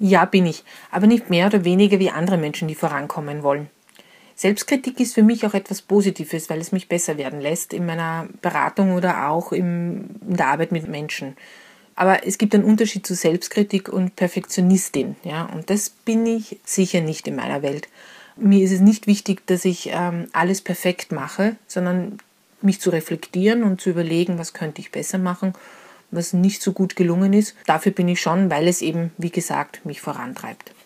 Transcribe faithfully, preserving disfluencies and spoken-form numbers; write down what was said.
Ja, bin ich, aber nicht mehr oder weniger wie andere Menschen, die vorankommen wollen. Selbstkritik ist für mich auch etwas Positives, weil es mich besser werden lässt in meiner Beratung oder auch im, in der Arbeit mit Menschen. Aber es gibt einen Unterschied zu Selbstkritik und Perfektionistin. Ja? Und das bin ich sicher nicht in meiner Welt. Mir ist es nicht wichtig, dass ich ähm, alles perfekt mache, sondern mich zu reflektieren und zu überlegen, was könnte ich besser machen, was nicht so gut gelungen ist. Dafür bin ich schon, weil es eben, wie gesagt, mich vorantreibt.